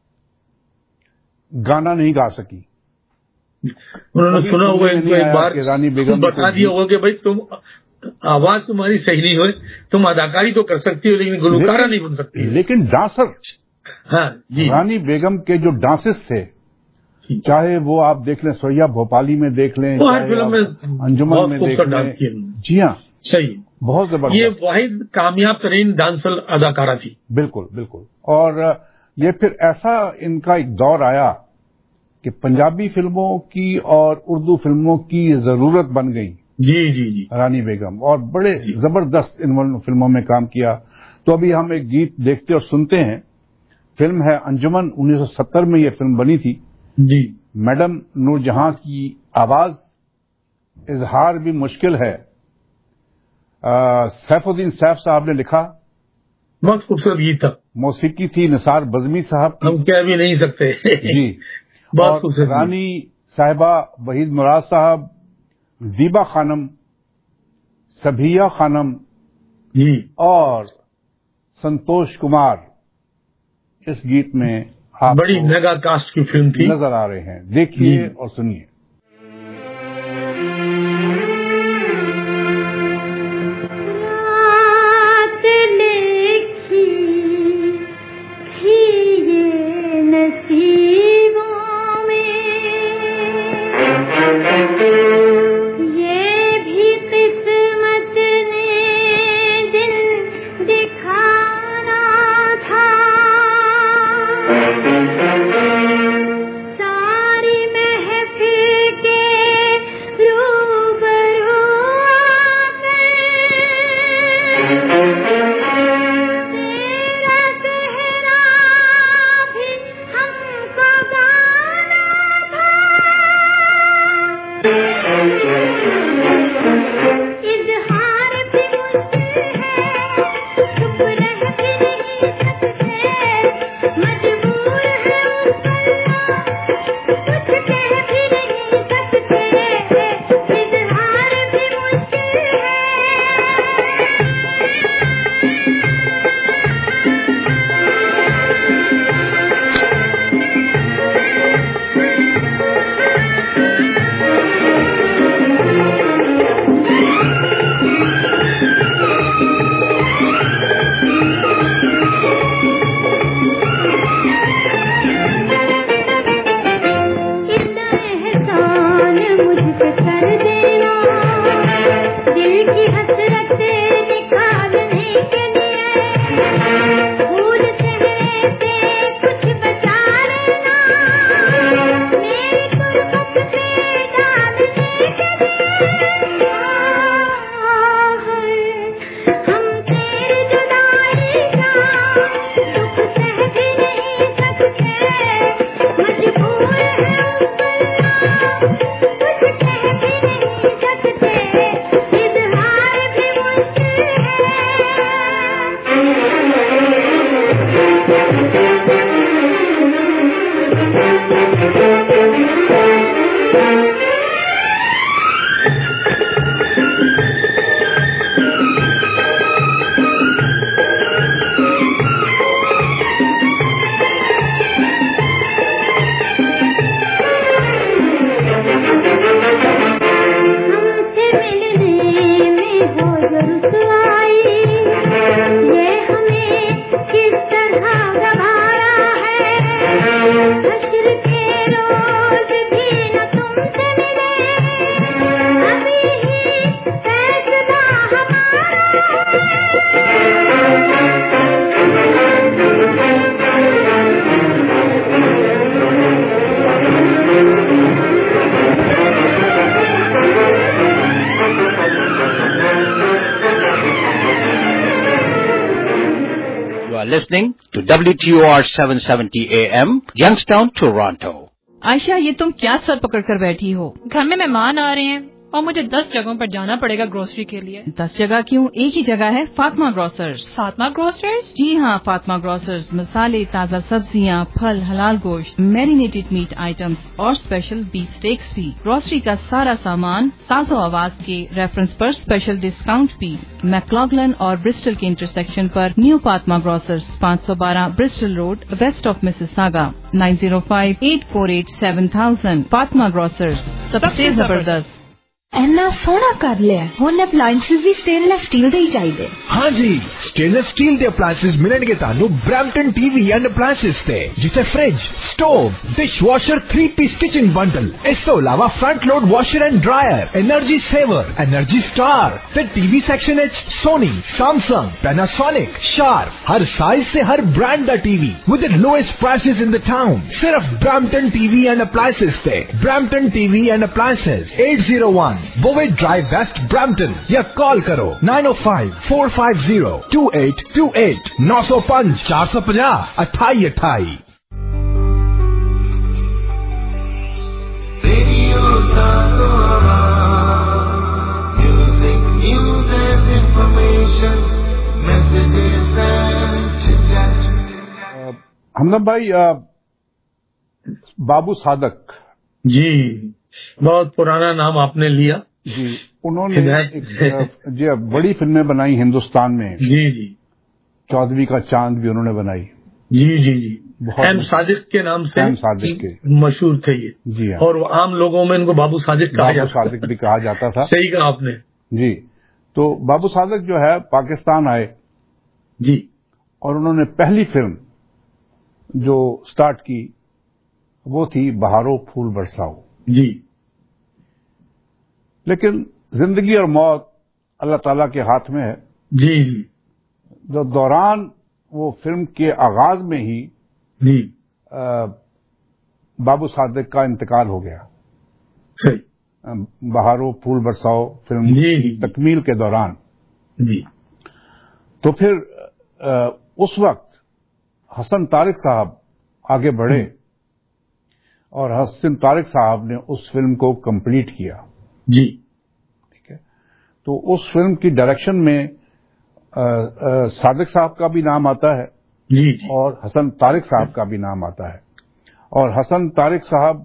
گانا نہیں گا سکی. انہوں نے سنا ہوگا ان کو ایک بار رانی بیگم بتا دیا ہوگا کہ بھائی تم آواز تمہاری صحیح نہیں ہوئے, تم اداکاری تو کر سکتی ہو لیکن گلوکارہ نہیں بن سکتی. لیکن ڈانسر, ہاں جی, رانی بیگم کے جو ڈانسز تھے, چاہے وہ آپ دیکھ لیں سویا بھوپالی میں دیکھ لیں, ہر فلم میں انجمن میں دیکھ لیں, جی ہاں صحیح, بہت زبردست. یہ واحد کامیاب ترین ڈانسر اداکارہ تھی. بالکل بالکل. اور یہ پھر ایسا ان کا ایک دور آیا کہ پنجابی فلموں کی اور اردو فلموں کی ضرورت بن گئی. جی جی جی رانی بیگم، اور بڑے زبردست ان فلموں میں کام کیا. تو ابھی ہم ایک گیت دیکھتے اور سنتے ہیں. فلم ہے انجمن، انیس سو ستر میں یہ فلم بنی تھی. جی. میڈم نور جہاں کی آواز، اظہار بھی مشکل ہے. سیف الدین سیف صاحب نے لکھا. بہت خوبصورت گیت تھا. موسیقی تھی نثار بزمی صاحب کی. ہم کہہ بھی نہیں سکتے. جی. بہت خوبصورت. رانی صاحبہ وحید مراد صاحب، دیبا خانم، سبھیا خانم جی اور سنتوش کمار اس گیت میں آپ بڑی میگا کاسٹ کی فلم تھی، نظر آ رہے ہیں. دیکھیے اور سنیے. Listening to W T O R seven seventy A M, Youngstown, Toronto. عائشہ یہ تم کیا سر پکڑ کر بیٹھی ہو؟ گھر میں مہمان آ رہے ہیں اور مجھے دس جگہوں پر جانا پڑے گا گروسری کے لیے. دس جگہ کیوں؟ ایک ہی جگہ ہے، فاطمہ گروسرز. فاطمہ گروسرز؟ جی ہاں، فاطمہ گروسرز مسالے، تازہ سبزیاں، پھل، حلال گوشت، میرینیٹڈ میٹ آئٹمز اور اسپیشل بیف اسٹیکس بھی. گروسری کا سارا سامان ساز و آواز کے ریفرنس پر اسپیشل ڈسکاؤنٹ بھی. میکلاگلن اور برسٹل کے انٹرسیکشن پر نیو فاطمہ گروسرز، پانچ سو بارہ Bristol road, west of Mississauga. Nine zero five eight four eight seven thousand. Fatima grocers, سب سے زبردست. ਇੰਨਾ ਸੋਹਣਾ ਕਰ ਲਿਆ। ਹੁਣ ਅਪਲਾਈਐਂਸਿਸ ਵੀ ਸਟੇਨਲੈਸ ਸਟੀਲ ਦੇ ਹੀ ਚਾਹੀਦੇ। ਹਾਂ ਜੀ, ਸਟੇਨਲੈਸ ਸਟੀਲ ਦੇ ਅਪਲਾਈਐਂਸਿਸ ਮਿਲਣਗੇ ਤੁਹਾਨੂੰ ਬ੍ਰੈਂਪਟਨ ਟੀਵੀ ਐਂਡ ਅਪਲਾਈਐਂਸਿਸ ਤੇ, ਜਿੱਥੇ fridge, stove, dishwasher, three piece kitchen bundle, ਇਸ ਤੋਂ ਇਲਾਵਾ front load washer and dryer, energy saver, energy star ਤੇ ਟੀਵੀ ਸੈਕਸ਼ਨ ਵਿੱਚ ਸੋਨੀ, ਸੈਮਸੰਗ, ਪੈਨਾਸੋਨਿਕ, ਸ਼ਾਰਪ, ਹਰ ਸਾਈਜ਼ ਤੇ ਹਰ ਬ੍ਰਾਂਡ ਦਾ TV with the lowest prices in the town. ਸਿਰਫ ਬ੍ਰੈਂਪਟਨ ਟੀਵੀ ਐਂਡ ਅਪਲਾਈਐਂਸਿਸ ਤੇ। Brampton TV and appliances eight oh one Bovey Drive West, Brampton, या कॉल करो nine oh five, four five zero, two eight two eight, nine oh five, four five zero, अट्ठाई अट्ठाई। Radio music, news and information, messages and chit chat. Hamdam भाई, बाबू सादक जी, बहुत पुराना नाम आपने लिया जी। उन्होंने एक जी बड़ी फिल्में बनाई हिंदुस्तान में। जी जी, चौदहवीं का चांद भी उन्होंने बनाई। जी जी जी, एम सादिक के नाम से एम सादिक के मशहूर थे ये। जी हाँ। और आम लोगों में इनको बाबू सादिक कहा बाबू सादिक भी कहा जाता था। सही कहा आपने जी। तो बाबू सादिक जो है पाकिस्तान आए जी, और उन्होंने पहली फिल्म जो स्टार्ट की वो थी बहारो फूल बरसाओ जी। लेकिन जिंदगी और मौत अल्लाह ताला के हाथ में है। जी जी। जो दौरान वो फिल्म के आगाज में ही जी आ, बाबू सादिक का इंतकाल हो गया। सही। बहारो फूल बरसाओ फिल्म जी की तकमील के दौरान जी। तो फिर आ, उस वक्त हसन तारिक साहब आगे बढ़े और हसन तारिक साहब ने उस फिल्म को कंप्लीट किया। जी, ठीक है। तो उस फिल्म की डायरेक्शन में आ, आ, सादिक साहब का भी नाम आता है जी, जी, और हसन तारिक साहब का भी नाम आता है। और हसन तारिक साहब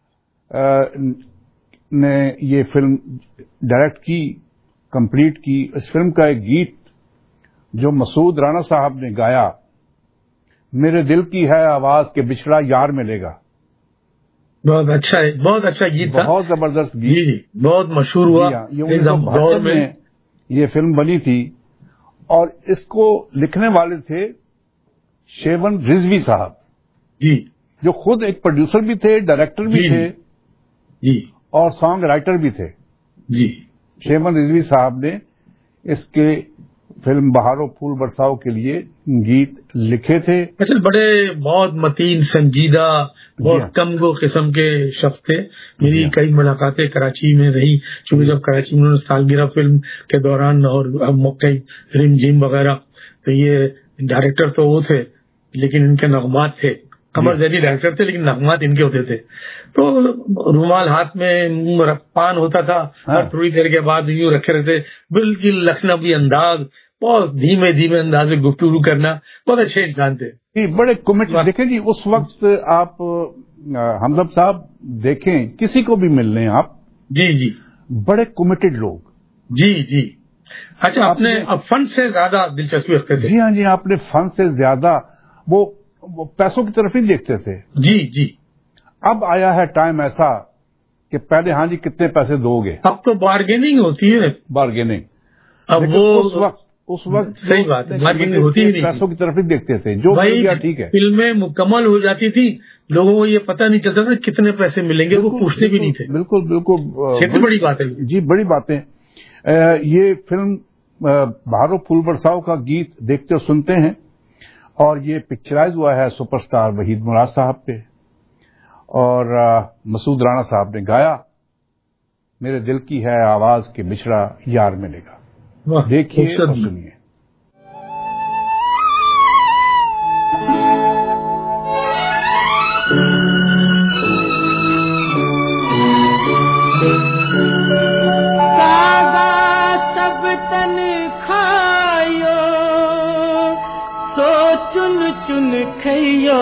आ, ने ये फिल्म डायरेक्ट की, कंप्लीट की। इस फिल्म का एक गीत जो मसूद राणा साहब ने गाया, मेरे दिल की है आवाज के बिछड़ा यार मिलेगा, बहुत अच्छा है, बहुत अच्छा गीत था, बहुत जबरदस्त गीत। जी जी, बहुत मशहूर हुआ। ये उन्नीस सौ बहत्तर में ये फिल्म बनी थी और इसको लिखने वाले थे शेवन रिजवी साहब जी, जो खुद एक प्रोड्यूसर भी थे, डायरेक्टर भी जी, थे जी, और सॉन्ग राइटर भी थे जी। शेवन रिजवी साहब ने इसके फिल्म बहारो फूल बरसाओ के लिए गीत लिखे थे। असल बड़े बहुत मतीन, संजीदा, बहुत कम गो किस्म के शख्स थे। मेरी कई मुलाकातें कराची में रही, क्योंकि जब कराची में उन्होंने सालगिरह फिल्म के दौरान और कई रिम जिम वगैरह, तो ये डायरेक्टर तो वो थे लेकिन इनके नगमात थे। कमर जैदी डायरेक्टर थे लेकिन नगमात इनके होते थे। तो रुमाल हाथ में पान होता था और थोड़ी देर के बाद यूं रखे रहते, बिल्कुल लखनवी अंदाज, बहुत धीमे धीमे अंदाज में गुफ्तगू करना, बहुत अच्छे इंसान थे। बड़े कमिटेड। देखें जी, उस वक्त आप हमदम साहब देखें, किसी को भी मिल लें आप, जी जी, बड़े कमिटेड लोग। जी जी। अच्छा, आपने अब फन से ज्यादा दिलचस्पी रखते थे? जी हाँ जी, आपने फन से ज्यादा वो, वो पैसों की तरफ ही देखते थे। जी जी। अब आया है टाइम ऐसा कि पहले हाँ जी कितने पैसे दोगे, अब तो बार्गेनिंग होती है। बार्गेनिंग। अब वो उस वक्त उस वक्त सही बात है, बार्गेनिंग होती ही नहीं, पैसों की तरफ ही देखते थे। जो भाई ठीक है, फिल्में मुकम्मल हो जाती थी, लोगों को ये पता नहीं चलता था कितने पैसे मिलेंगे, वो पूछते भी नहीं थे। बिल्कुल बिल्कुल, कितनी बड़ी बात है जी, बड़ी बातें। ये फिल्म बहारो फूल बरसाओ का गीत देखते और सुनते हैं, और ये पिक्चराइज हुआ है सुपरस्टार वहीद मुराद साहब पे, और मसूद राणा साहब ने गाया, मेरे दिल की है आवाज के बिछड़ा यार मिलेगा। देखिए और सुनिए। सब तन खायो सो चुन चुन खइयो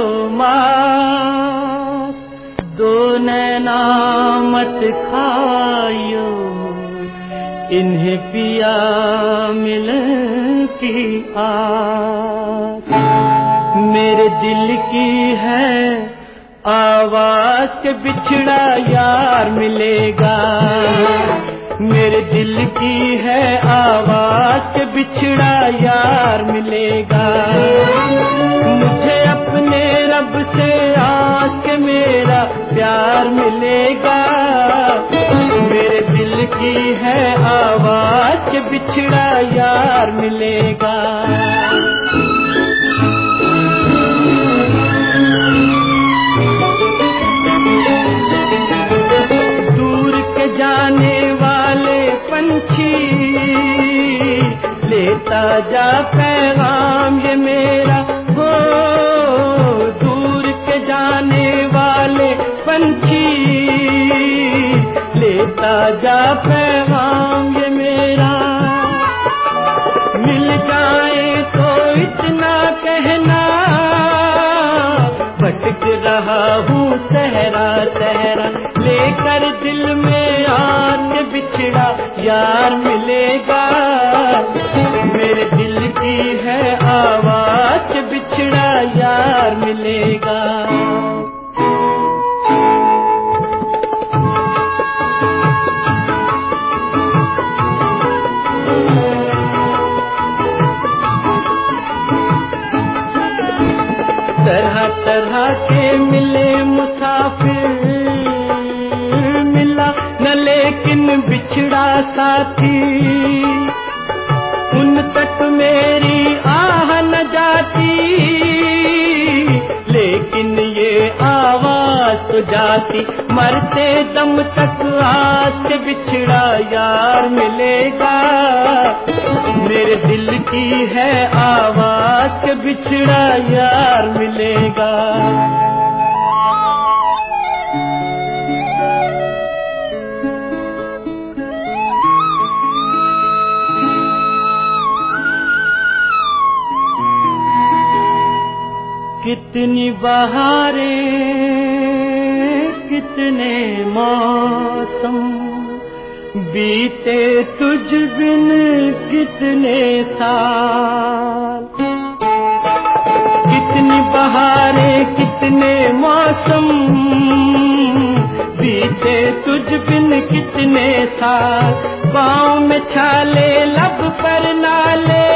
मां, दो नैना मत खायो इन्हें पिया मिलन की आस। मेरे दिल की है आवाज के बिछड़ा यार मिलेगा, میرے دل کی ہے آواز کہ بچھڑا یار ملے گا. مجھے اپنے رب سے آس کہ میرا پیار ملے گا. میرے دل کی ہے آواز کہ بچھڑا یار ملے گا. دور کے جانے والے پنچھی لیتا جا پیغام یہ میرا ہو. دور کے جانے والے پنچھی لیتا جا پیغام یہ میرا. مل جائے تو اتنا کہنا بھٹک رہا ہوں صحرا صحرا لے کر دل میں آن کے بچھڑا یار ملے گا. میرے دل کی ہے آواز کہ بچھڑا یار ملے گا. طرح طرح کے ملے مسافر ملا نہ لیکن بچھڑا ساتھی. ان تک میری آہ نہ جاتی لیکن یہ آواز تو جاتی. مرتے دم تک آس کے بچھڑا یار ملے گا. میرے دل کی ہے آواز کہ بچھڑا یار ملے گا. کتنی بہاریں کتنے موسم بیتے تجھ بن کتنے سال. کتنی بہاریں کتنے موسم بیتے تجھ بن کتنے سال. پاؤں میں چھالے لب پر نالے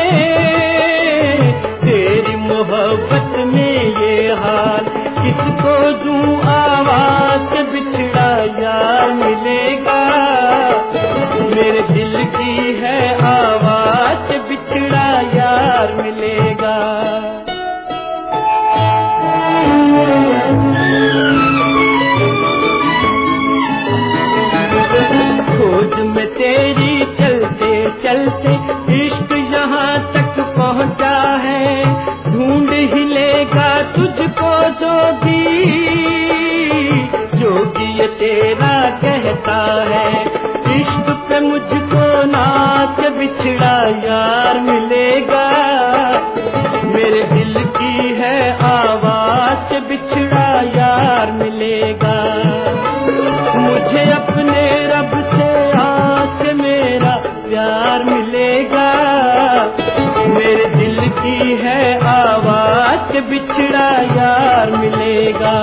تیری محبت میں یہ حال. کس کو دوں آواز سے بچھڑا یار ملے گا. میرے دل کی ہے آواز سے بچھڑا یار ملے گا. کھوج میں تیری چلتے چلتے عشق یہاں تک پہنچا ہے. ڈھونڈ ہی لے گا تجھ کو جوگی جوگی یہ تیرا کہتا ہے. عشق پہ مجھ کو ناچ بچھڑا یار ملے گا. میرے دل کی ہے آواز کہ بچھڑا یار ملے گا. مجھے اپنے رب سے آس کہ میرا پیار ملے گا. میرے دل کی ہے آواز کہ بچھڑا یار ملے گا.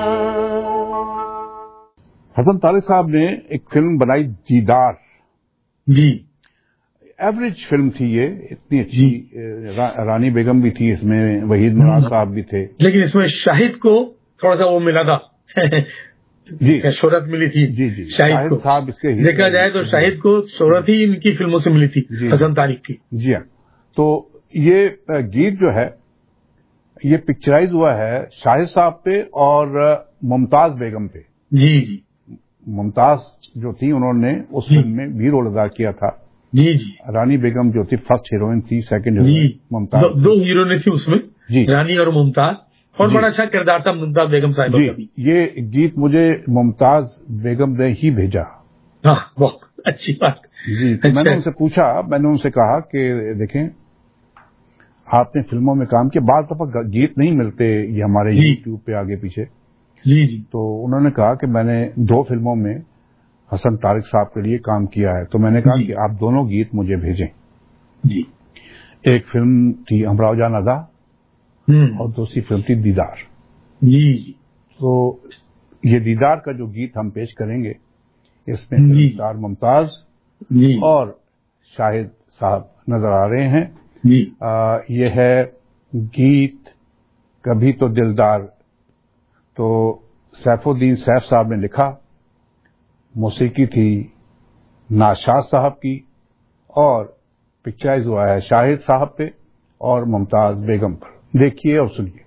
حسن طارق صاحب نے ایک فلم بنائی دیدار. جی ایوریج فلم تھی یہ, اتنی اچھی. رانی بیگم بھی تھی اس میں, وحید مراد صاحب بھی تھے, لیکن اس میں شاہد کو تھوڑا سا وہ ملا تھا جی شہرت ملی تھی. جی جی شاہد کو صاحب اس کے دیکھا جائے تو شاہد کو شہرت ہی ان کی فلموں سے ملی تھی, حسن طارق کی. جی ہاں. تو یہ گیت جو ہے یہ پکچرائز ہوا ہے شاہد صاحب پہ اور ممتاز بیگم پہ. جی جی ممتاز جو تھی انہوں نے اس فلم میں بھی رول ادا کیا تھا. جی جی رانی بیگم جو تھی فرسٹ ہیروئن تھی, سیکنڈ ہیروئن ممتاز. دو ہیروئنیں تھی اس میں, جی رانی اور ممتاز, اور بڑا اچھا کردار تھا ممتاز بیگم صاحب کا بھی. یہ گیت مجھے ممتاز بیگم نے ہی بھیجا. ہاں بہت اچھی بات. جی میں نے ان سے پوچھا, میں نے ان سے کہا کہ دیکھیں آپ نے فلموں میں کام کیا, بعض دفعہ گیت نہیں ملتے یہ ہمارے یوٹیوب پہ آگے پیچھے. جی جی تو انہوں نے کہا کہ میں نے دو فلموں میں حسن طارق صاحب کے لیے کام کیا ہے. تو میں نے کہا کہ آپ دونوں گیت مجھے بھیجیں. جی ایک فلم تھی امراؤ جان ادا اور دوسری فلم تھی دیدار. جی جی تو یہ دیدار کا جو گیت ہم پیش کریں گے اس میں فلمکار ممتاز جی اور شاہد صاحب نظر آ رہے ہیں. جی آ, یہ ہے گیت کبھی تو دلدار. تو سیف الدین سیف صاحب نے لکھا، موسیقی تھی ناشاد صاحب کی، اور پکچرائز ہوا ہے شاہد صاحب پہ اور ممتاز بیگم پر. دیکھیے اور سنیے.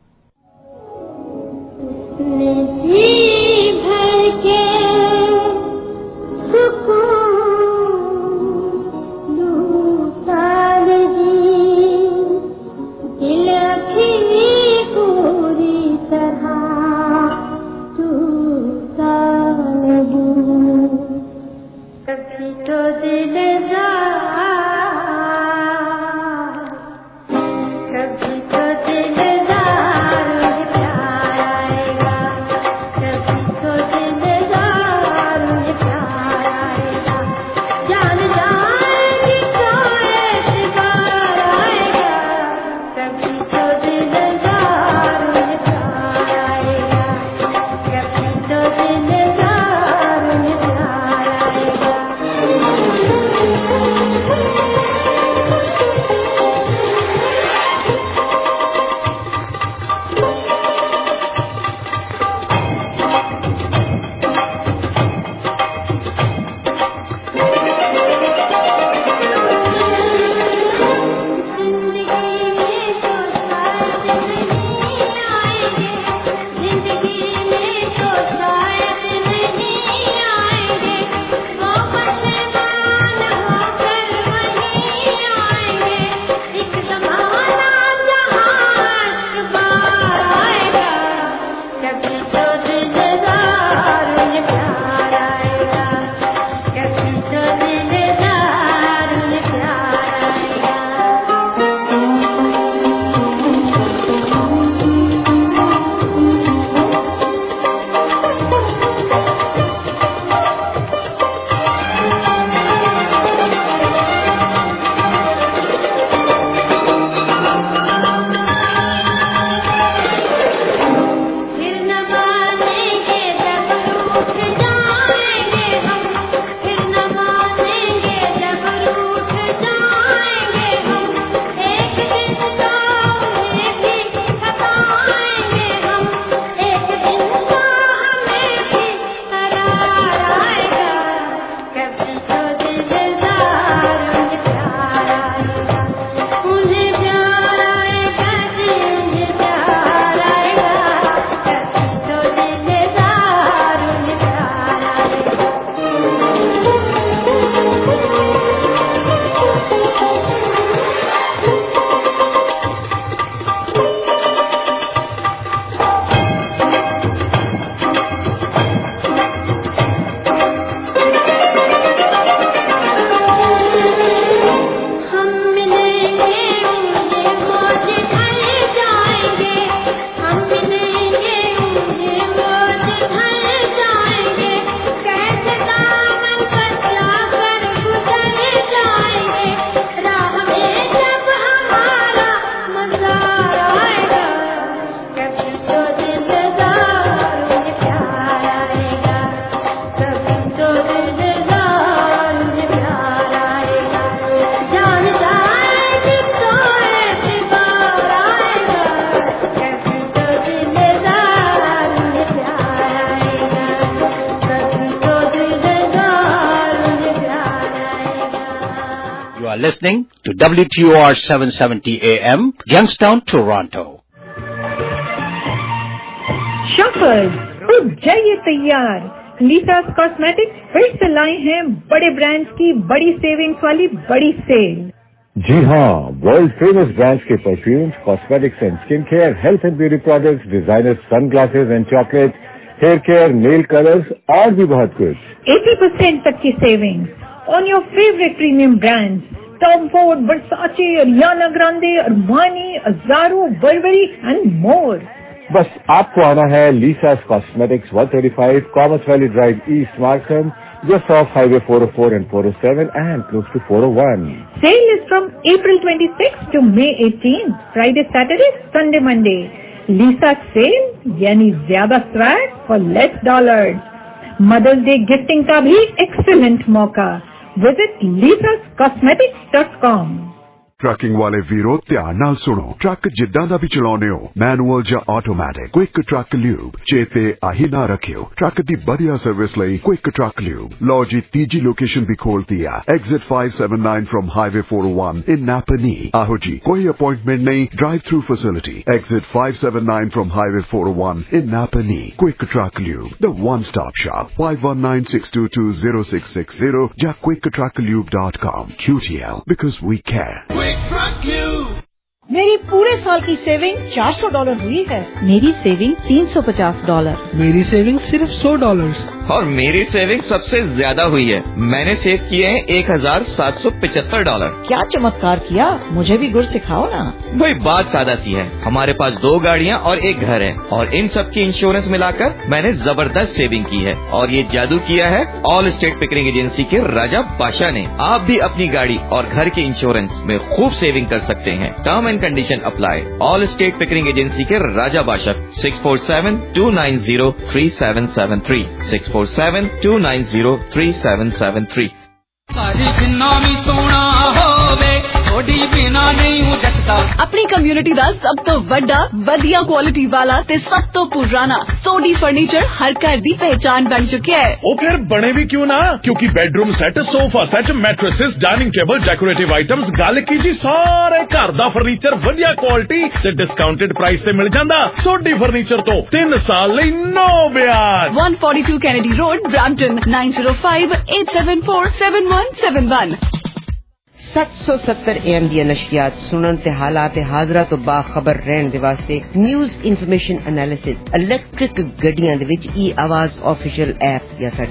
Listening to W T O R seven seventy A M, Youngstown, Toronto. Shoppers, हो जाइए तैयार. लीसास कॉस्मेटिक्स फिर से लाए हैं बड़े ब्रांड्स की बड़ी सेविंग्स वाली बड़ी सेल. जी हाँ, वर्ल्ड फेमस ब्रांड्स के perfumes, cosmetics and skin care, health and beauty products, designer sunglasses and chocolate, hair care, nail colours और भी बहुत कुछ. अस्सी परसेंट तक की savings on your favourite premium brands. Tom Ford, Versace, Ariana Grande, Armani, Azzaro, Burberry and more. बस आपको आना है Lisa's Cosmetics one thirty-five Commerce Valley Drive East, Markham, just off Highway four oh four and four oh seven and close to four oh one. Sale is from April twenty-sixth to May eighteenth, Friday, Saturday, Sunday, Monday. Lisa's sale यानी ज्यादा swag for less dollars. Mother's Day gifting का भी excellent मौका. Visit libras cosmetics dot com. Trucking ਵਾਲੇ ਵੀਰੋ ਧਿਆਨ ਨਾਲ ਸੁਣੋ। ਟਰੱਕ ਜਿੱਦਾਂ ਦਾ ਵੀ ਚਲਾਉਂਦੇ ਹੋ, ਮੈਨੂਅਲ ਜਾਂ ਆਟੋਮੈਟਿਕ, ਕੁਇਕ ਟਰੱਕ ਲਿਊਬ ਚੇਤੇ ਆਹੀ ਨਾ ਰੱਖਿਓ। ਟਰੱਕ ਦੀ ਵਧੀਆ ਸਰਵਿਸ ਲਈ ਕੁਇਕ ਟਰੱਕ ਲਿਊਬ। ਲਓ ਜੀ ਤੀਜੀ ਲੋਕੇਸ਼ਨ ਵੀ ਖੋਲਤੀ ਆ, exit five seventy-nine from highway four oh one in Napanee. ਆਹੋ ਜੀ, ਕੋਈ ਅਪਾਇੰਟਮੈਂਟ ਨਹੀਂ, drive through facility. Exit five seventy-nine from highway four oh one in Napanee. Quick truck lube, the one stop shop. five one nine six two two zero six six zero ਜਾਂ quick truck lube dot com। Q T L, because we care। मेरी पूरे साल की सेविंग चार सौ डॉलर हुई है। मेरी सेविंग तीन सौ पचास डॉलर। मेरी सेविंग सिर्फ सौ डॉलर। और मेरी सेविंग सबसे ज्यादा हुई है, मैंने सेव किए हैं एक हजार सात सौ पचहत्तर डॉलर। क्या चमत्कार किया, मुझे भी गुर सिखाओ ना। भाई बात सादा सी है, हमारे पास दो गाड़ियाँ और एक घर है और इन सब की इंश्योरेंस मिलाकर मैंने जबरदस्त सेविंग की है। और ये जादू किया है ऑल स्टेट पिकरिंग एजेंसी के राजा बादशाह ने। आप भी अपनी गाड़ी और घर के इंश्योरेंस में खूब सेविंग कर सकते हैं। Term and condition apply. All state Pickering agency के Raja Badshah six four seven two nine zero three seven seven three six four seven two nine zero three seven seven three। अपनी कम्युनिटी ਦਾ ਸਭ ਤੋਂ ਵੱਡਾ ਵਧੀਆ ਕੁਆਲਿਟੀ ਵਾਲਾ ਤੇ ਸਭ ਤੋਂ ਪੁਰਾਣਾ ਸੋਡੀ ਫਰਨੀਚਰ ਹਰ ਘਰ ਦੀ ਪਹਿਚਾਨ ਬਣ ਚੁੱਕਿਆ ਹੈ। ਉਹ ਫਿਰ ਬਣੇ ਵੀ ਕਿਉਂ ਨਾ, ਕਿਉਂਕਿ bedroom set, sofa set, mattresses, dining table, decorative items, ਗੱਲ ਕੀ ਜੀ ਸਾਰੇ ਘਰ ਦਾ ਫਰਨੀਚਰ ਵਧੀਆ ਕੁਆਲਿਟੀ ਤੇ ਡਿਸਕਾਊਂਟਡ ਪ੍ਰਾਈਸ ਤੇ ਮਿਲ ਜਾਂਦਾ। ਸੋਡੀ ਫਰਨੀਚਰ ਤੋਂ ਤਿੰਨ ਸਾਲ ਲਈ ਨੋ ਵਿਆਜ। one forty-two Kennedy Road, Brampton, nine zero five eight seven four seven one seven one। سات سو ستر اے ایم دی نشریات سنن تے حالات حاضرہ تو باخبر رہن دے واسطے نیوز انفارمیشن انالیسس الیکٹرک گڈیاں دے وچ ای آواز آفیشیل ایپ یا